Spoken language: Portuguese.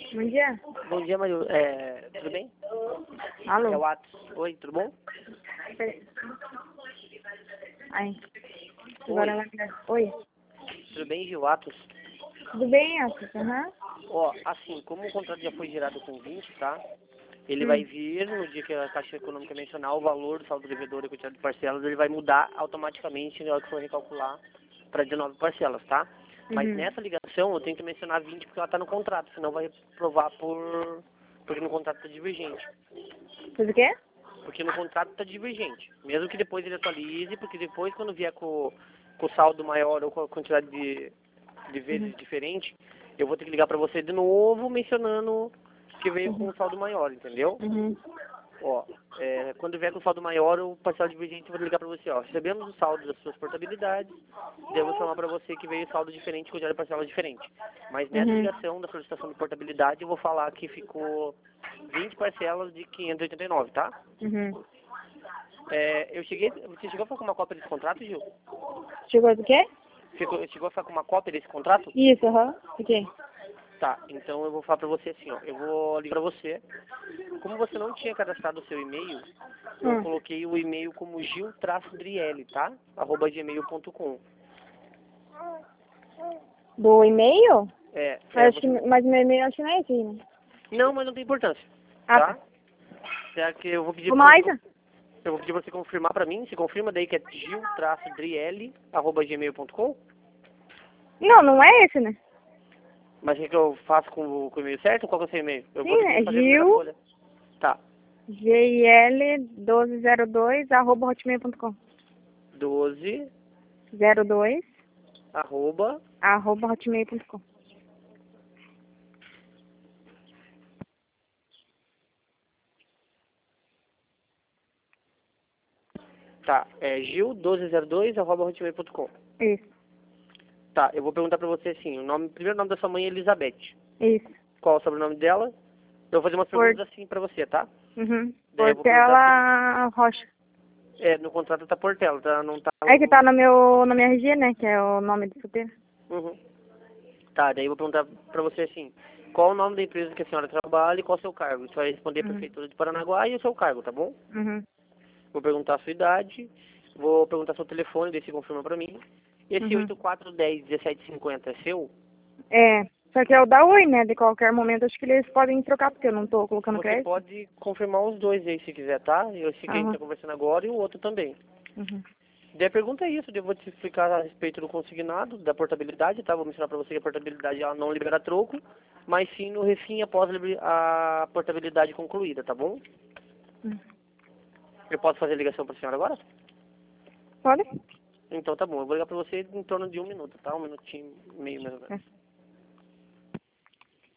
Bom dia. Bom dia, Mario. Tudo bem? Alô? É o Atos. Oi, tudo bom? Ai. Oi. Agora ela quer. Oi. Tudo bem, Gil? Atos? Tudo bem, Assis? Aham. Ó, assim, como o contrato já foi gerado com 20, tá? Ele vai vir no dia que a Caixa Econômica mencionar o valor do saldo devedor e a quantidade de parcelas, ele vai mudar automaticamente na hora que for recalcular para 19 parcelas, tá? Mas nessa ligação eu tenho que mencionar 20 porque ela está no contrato, senão vai provar porque no contrato está divergente. Tudo o quê? Porque no contrato está divergente. Mesmo que depois ele atualize, porque depois quando vier com o saldo maior ou com a quantidade de vezes diferente, eu vou ter que ligar para você de novo mencionando que veio com um saldo maior, entendeu? Ó, quando vier com o saldo maior, o parcela divergente eu vou ligar para você, ó. Recebemos o saldo das suas portabilidades, devo informar para você que veio saldo diferente com quantidade de parcela diferente. Mas nessa ligação da solicitação de portabilidade, eu vou falar que ficou 20 parcelas de 589, tá? Você chegou a ficar com uma cópia desse contrato, Gil? Chegou do quê? Chegou a ficar com uma cópia desse contrato? Isso, aham. O quê? Tá, então eu vou falar pra você assim, ó. Eu vou ligar pra você. Como você não tinha cadastrado o seu e-mail, eu coloquei o e-mail como gil-driel, tá? @gmail.com. Do e-mail? Você... Mas meu e-mail acho que não é esse, né? Não, mas não tem importância, Ah, tá? É que eu vou pedir Como mais? eu vou pedir pra você confirmar pra mim. Você confirma daí que é gil-driel, @gmail.com? Não, não é esse, né? Mas o que eu faço com o e-mail certo? Qual que é o seu e-mail? Eu vou Sim, ter que é fazer a primeira Gil, folha. Tá. GIL1202, @hotmail.com. 12, 02, arroba... @hotmail.com. Tá, é gil1202, @hotmail.com. Isso, Tá, eu vou perguntar pra você assim, o primeiro nome da sua mãe é Elizabeth. isso. Qual é o sobrenome dela? Eu vou fazer umas perguntas assim pra você, tá? Daí eu vou perguntar Portela Rocha. no contrato tá Portela, tá? Não tá... É que tá na minha RG, né? Que é o nome do solteiro. Tá, daí eu vou perguntar pra você assim, qual o nome da empresa que a senhora trabalha e qual o seu cargo? Você vai responder a Prefeitura de Paranaguá e o seu cargo, tá bom? Vou perguntar a sua idade, vou perguntar seu telefone, daí você confirma pra mim. Esse 8410-1750 é seu? É, só que é o da Oi, né? De qualquer momento acho que eles podem trocar, porque eu não tô colocando Você crédito. pode confirmar os dois aí se quiser, tá? Eu sei que a gente tá conversando agora e o outro também. Daí a pergunta é isso, eu vou te explicar a respeito do consignado, da portabilidade, tá? Vou mencionar pra você que a portabilidade ela não libera troco, mas sim no refim após a portabilidade concluída, tá bom? Eu posso fazer a ligação pra senhora agora? Pode? Então tá bom, eu vou ligar pra você em torno de 1 minuto, tá? 1 minutinho e meio mais ou menos.